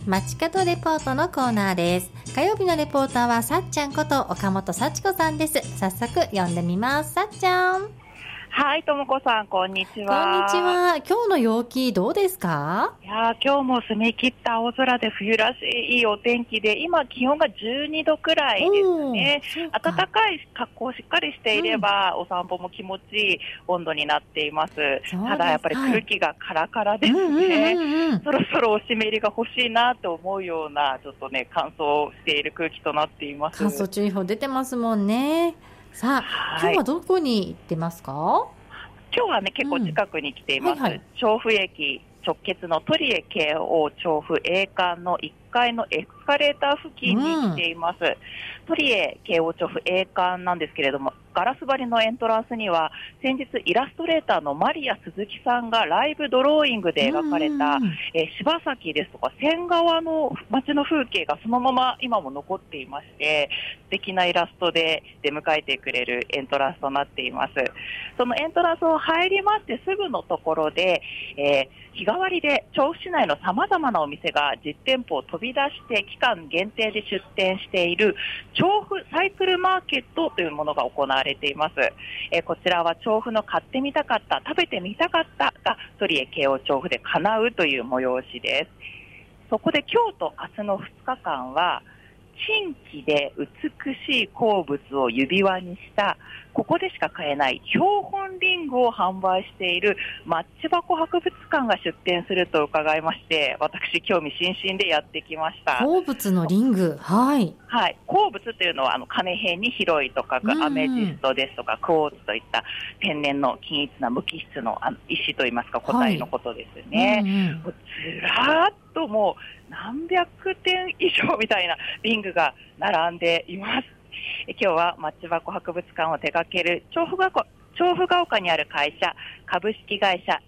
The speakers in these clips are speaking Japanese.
街角レポートのコーナーです。火曜日のレポーターはさっちゃんこと岡本幸子さんです。早速呼んでみます。さっちゃん。 はい、ともこさん、こんにちは。 こんにちは。今日の陽気どうですか？ いや今日も澄み切った青空で冬らしいいいお天気で、今気温が12度くらいですね。暖かい格好をしっかりしていれば、お散歩も気持ちいい温度になっています。ただやっぱり空気がカラカラですね。そろそろお湿りが欲しいなと思うような、ちょっとね、乾燥している空気となっています。 乾燥注意報出てますもんね。さあ、今日はどこに行ってますか？ 今日はね、結構近くに来ています。調布駅直結のトリエ京王調布栄館の1階のエスカレーター付近に来ています。トリエ京王調布栄館なんですけれども、ガラス張りのエントランスには先日イラストレーターのマリア鈴木さんがライブドローイングで描かれた、柴崎ですとか仙川の街の風景がそのまま今も残っていまして、素敵なイラストで出迎えてくれるエントランスとなっています。そのエントランスを入りましてすぐのところで、日替わりで調布市内のさまざまなお店が実店舗を飛び出して期間限定で出店している調布サイクルマーケットというものが行われています。こちらは調布の買ってみたかった、食べてみたかったがトリエ京王調布で叶うという催しです。そこで今日と明日の2日間は新規で美しい鉱物を指輪にしたここでしか買えない標本リングを販売しているマッチ箱博物館が出展すると伺いまして、私興味津々でやってきました。 鉱物のリング、はい、 鉱物というのは金辺に広いと書くアメジストですとかクォーツといった天然の均一な無機質の石といいますか固体のことですね。ずらーっともう何百点以上みたいなリングが並んでいます。今日はマッチ箱博物館を手掛ける調布が丘にある会社株式会社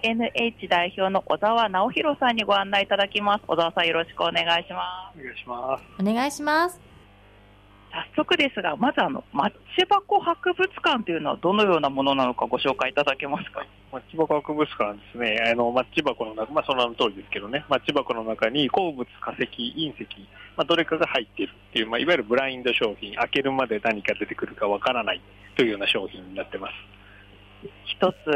MNH 代表の小沢直弘さんにご案内いただきます。小沢さん、よろしくお願いします。 お願いします。 お願いします。 早速ですが、まずマッチ箱博物館というのはどのようなものなのかご紹介いただけますか？ マッチ箱博物館ですね。マッチ箱の中、その名の通りですけどね、マッチ箱の中に鉱物、化石、隕石、どれかが入っているっていう、いわゆるブラインド商品、開けるまで何か出てくるかわからないというような商品になってます。 一つ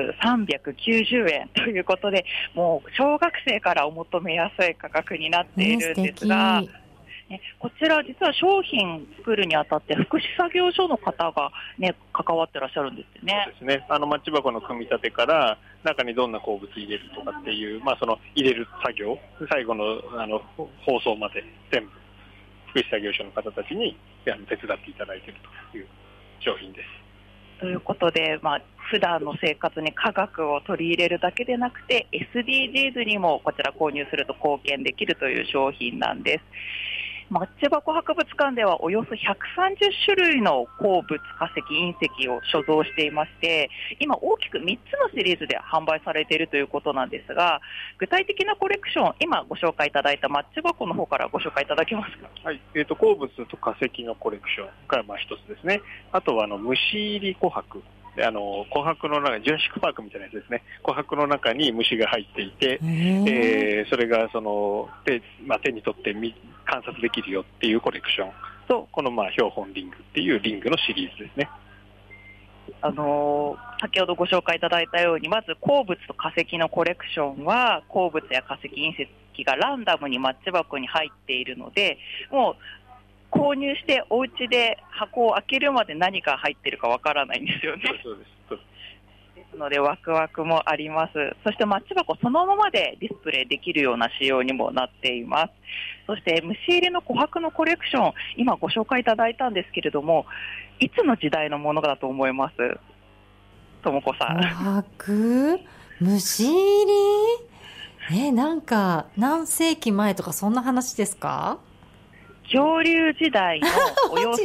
390円ということで、もう小学生からお求めやすい価格になっているんですが、こちら実は商品作るにあたって福祉作業所の方が、関わってらっしゃるんですね。 そうですね。マッチ箱の組み立てから中にどんな鉱物入れるとかっていう、その入れる作業、最後の包装まで全部福祉作業所の方たちに手伝っていただいているという商品です。 ということで、普段の生活に科学を取り入れるだけでなくて SDGs にもこちら購入すると貢献できるという商品なんです。マッチ箱博物館ではおよそ130種類の鉱物、化石、隕石を所蔵していまして、今大きく3つのシリーズで販売されているということなんですが、具体的なコレクション、今ご紹介いただいたマッチ箱の方からご紹介いただけますか？ はい、鉱物と化石のコレクションが一つですね。あとは虫入り琥珀。琥珀の中、ジュラシックパークみたいなやつですね。琥珀の中に虫が入っていて、それが手に取って観察できるよっていうコレクションと、この標本リングっていうリングのシリーズですね。 先ほどご紹介いただいたように、まず鉱物と化石のコレクションは鉱物や化石、隕石がランダムにマッチ箱に入っているので、もう購入してお家で箱を開けるまで何が入っているかわからないんですよね。 そうです。 ですのでワクワクもあります。そしてマッチ箱そのままでディスプレイできるような仕様にもなっています。そして虫入りの琥珀のコレクション、今ご紹介いただいたんですけれども、いつの時代のものだと思います？ともこさん。 琥珀？虫入り？なんか何世紀前とかそんな話ですか？ 恐竜時代のおよそ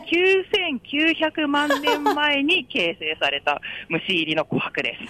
9900万年前に形成された虫入りの琥珀です。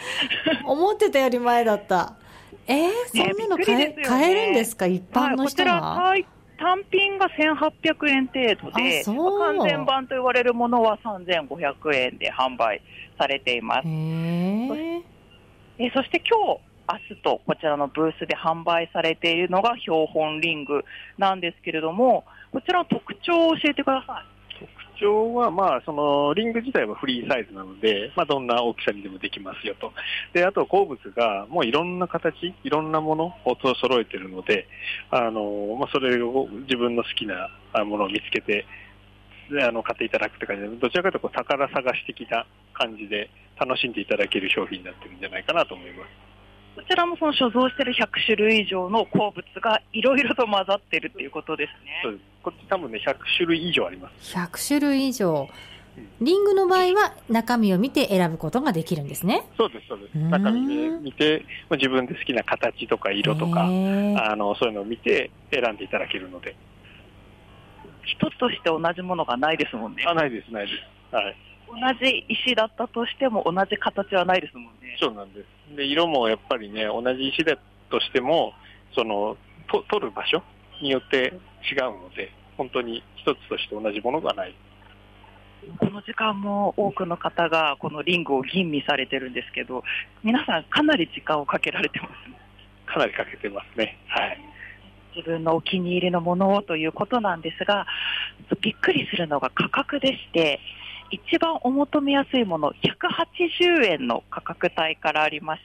思ってたより前だった。そんなの買えるんですか？一般の人は。 こちら単品が1800円程度で、完全版と言われるものは3500円で販売されています。そして今日明日とこちらのブースで販売されているのが標本リングなんですけれども、こちらの特徴を教えてください。 特徴は、そのリング自体はフリーサイズなので、どんな大きさにでもできますよと。で、あと鉱物がもういろんな形、いろんなものを揃えているので、それを自分の好きなものを見つけて、買っていただくって感じで、どちらかというと宝探し的な感じで楽しんでいただける商品になってるんじゃないかなと思います。 こちらもその所蔵している100種類以上の鉱物がいろいろと混ざっているということですね。 そうです。こっち多分ね、100種類以上あります。 100種類以上。リングの場合は中身を見て選ぶことができるんですね。 そうです、そうです。中身で見て、自分で好きな形とか色とか、そういうのを見て選んでいただけるので。 一つとして同じものがないですもんね。 ないです、ないです。はい。 同じ石だったとしても同じ形はないですもんね。 そうなんです。で、色もやっぱりね、同じ石だとしても、取る場所によって違うので、本当に一つとして同じものがない。 この時間も多くの方がこのリングを吟味されてるんですけど、皆さんかなり時間をかけられてますね。 かなりかけてますね。はい。 自分のお気に入りのものをということなんですが、びっくりするのが価格でして、一番お求めやすいもの180円の価格帯からありまして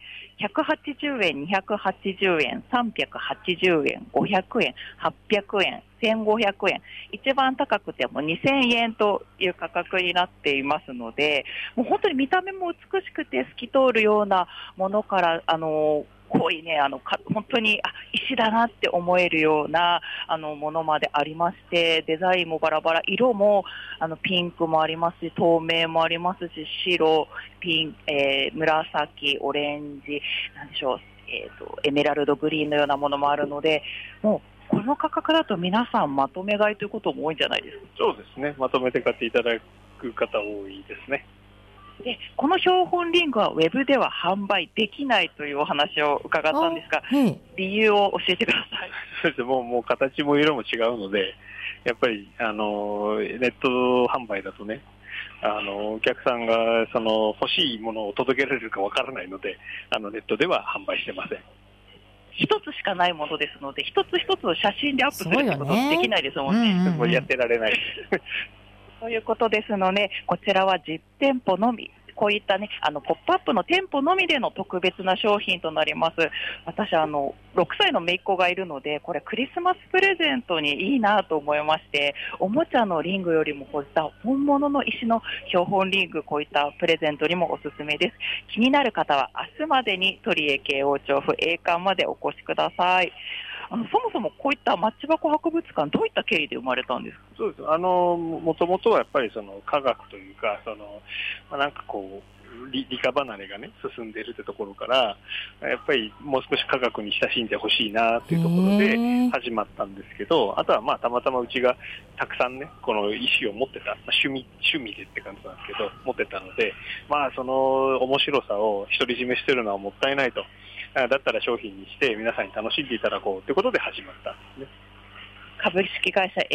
、180円、280円、380円、500円、800円、1500円、一番高くても2000円という価格になっていますので、もう本当に見た目も美しくて透き通るようなものから、濃いね、本当に石だなって思えるようなものまでありまして、デザインもバラバラ、色もピンクもありますし、透明もありますし、白、ピン、紫、オレンジ、なんでしょう、エメラルドグリーンのようなものもあるので、もうこの価格だと皆さんまとめ買いということも多いんじゃないですか。 そうですね、まとめて買っていただく方多いですね。 で、この標本リングはウェブでは販売できないというお話を伺ったんですが、理由を教えてください。 そうです。もう形も色も違うので、やっぱりネット販売だとね、お客さんが欲しいものを届けられるかわからないので、ネットでは販売してません。 一つしかないものですので、一つ一つを写真でアップするってことはできないですもんね。 もうやってられない。 ということですので、こちらは実店舗のみ、こういったね、ポップアップの店舗のみでの特別な商品となります。私、6歳の姪っ子がいるので、これクリスマスプレゼントにいいなと思いまして、おもちゃのリングよりもこういった本物の石の標本リング、こういったプレゼントにもおすすめです。気になる方は明日までに鳥江慶応調布栄館までお越しください。そもそもこういったマッチ箱博物館、どういった経緯で生まれたんですか？ そうです。もともとはやっぱり科学というか、なんかこう、理科離れがね、進んでいるってところから、やっぱりもう少し科学に親しんでほしいなっていうところで始まったんですけど、あとはたまたまうちがたくさんね、この石を持ってた、趣味でって感じなんですけど、持ってたので、その面白さを独り占めしてるのはもったいないと。だったら商品にして皆さんに楽しんでいただこうということで始まったんですね。 株式会社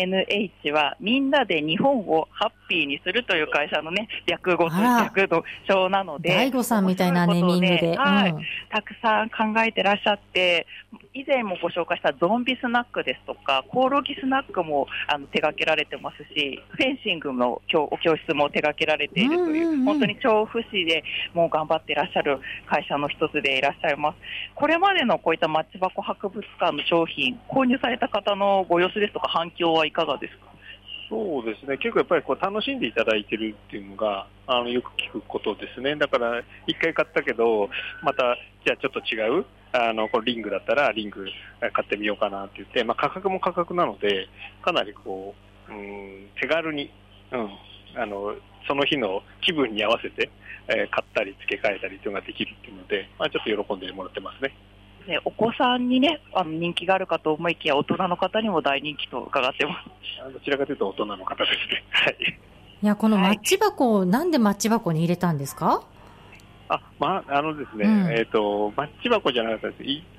MNH はみんなで日本をハッピーにするという会社のね、略の称なので、 大悟さんみたいなネーミングで、 たくさん考えてらっしゃって、以前もご紹介したゾンビスナックですとか、コオロギスナックも手掛けられてますし、フェンシングの教室も手掛けられているという、本当に調布市でもう頑張っていらっしゃる会社の一つでいらっしゃいます。これまでのこういったマッチ箱博物館の商品、購入された方のご様子ですとか反響はいかがですか？ そうですね、結構やっぱり楽しんでいただいてるっていうのがよく聞くことですね。だから一回買ったけどまたじゃあちょっと違うこのリングだったらリング買ってみようかなって言って、価格も価格なのでかなりこう、手軽に、その日の気分に合わせて、買ったり付け替えたりというのができるっていうので、ちょっと喜んでもらってますね。 お子さんにね、人気があるかと思いきや大人の方にも大人気と伺ってます。 どちらかというと大人の方ですね。はい。 いや、このマッチ箱をなんでマッチ箱に入れたんですか？ ですね、マッチ箱じゃなかったです。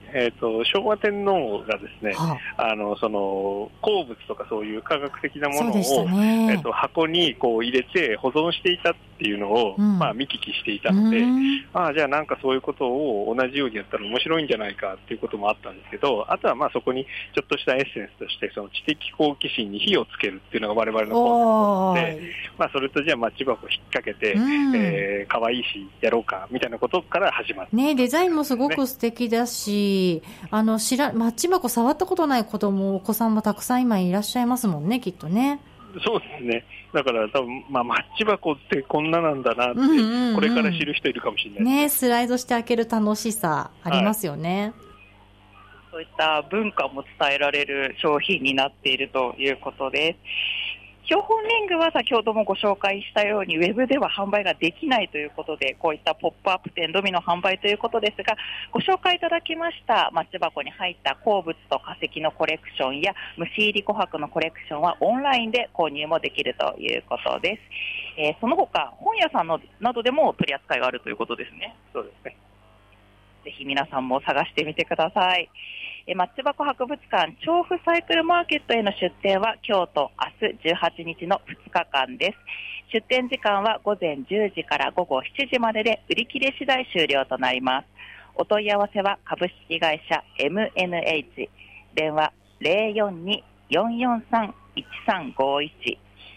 昭和天皇がですね、その鉱物とかそういう科学的なものを、箱にこう入れて保存していたっていうのを、見聞きしていたので、じゃあなんかそういうことを同じようにやったら面白いんじゃないかっていうこともあったんですけど、あとはそこにちょっとしたエッセンスとして、その知的好奇心に火をつけるっていうのが我々のコンセプトで、それとじゃあマッチ箱引っ掛けて、可愛いしやろうかみたいなことから始まって、 ね、デザインもすごく素敵だし、マッチ箱触ったことない子供、お子さんもたくさん今いらっしゃいますもんね、きっとね。 そうですね。だから多分、マッチ箱ってこんななんだなって、これから知る人いるかもしれないですね。スライドして開ける楽しさありますよね。 そういった文化も伝えられる商品になっているということです。標本リングは先ほどもご紹介したようにウェブでは販売ができないということで、こういったポップアップ店のみの販売ということですが、ご紹介いただきましたマッチ箱に入った鉱物と化石のコレクションや虫入り琥珀のコレクションはオンラインで購入もできるということです。その他本屋さんなどでも取り扱いがあるということですね。 そうですね。 ぜひ皆さんも探してみてください。マッチ箱博物館調布サイクルマーケットへの出店は今日と明日18日の2日間です。出店時間は午前10時から午後7時までで売り切れ次第終了となります。お問い合わせは株式会社 MNH 電話 042-443-1351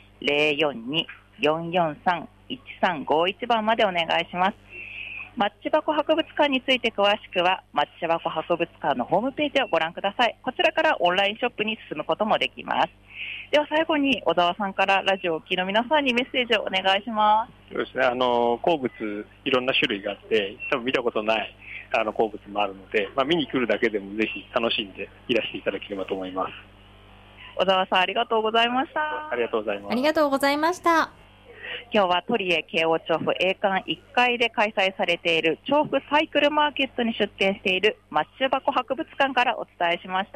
042-443-1351番までお願いします。マッチ箱博物館について詳しくはマッチ箱博物館のホームページをご覧ください。こちらからオンラインショップに進むこともできます。では最後に小沢さんからラジオを聴きの皆さんにメッセージをお願いします。 そうですね。鉱物いろんな種類があって多分見たことない鉱物もあるので、見に来るだけでもぜひ楽しんでいらしていただければと思います。 小沢さんありがとうございました。 ありがとうございます。 ありがとうございました。 今日はトリエ慶応調布栄館1階で開催されている調布サイクルマーケットに出店しているマッチ箱博物館からお伝えしました。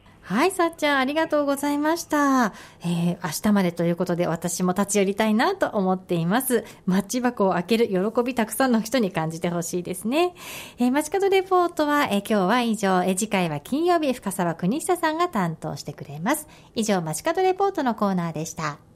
はい、さっちゃんありがとうございました。明日までということで私も立ち寄りたいなと思っています。マッチ箱を開ける喜びたくさんの人に感じてほしいですね。街角レポートは今日は以上。次回は金曜日深澤邦久さんが担当してくれます。以上街角レポートのコーナーでした。